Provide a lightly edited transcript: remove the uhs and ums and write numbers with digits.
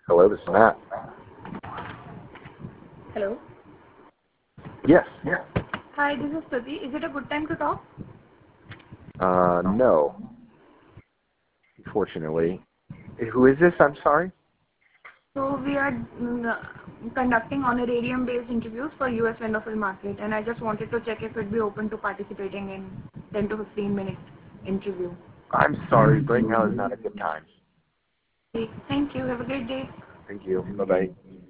Hello, this is Matt. Hello. Yes. Hi, this is Stuti. Is it a good time to talk? No, unfortunately. Who is this? I'm sorry. So we are conducting honorarium-based interviews for US vendor field market, and I just wanted to check if you'd be open to participating in 10 to 15 minute interview. I'm sorry. Right now is not a good time. Okay, thank you. Have a great day. Thank you. Bye-bye.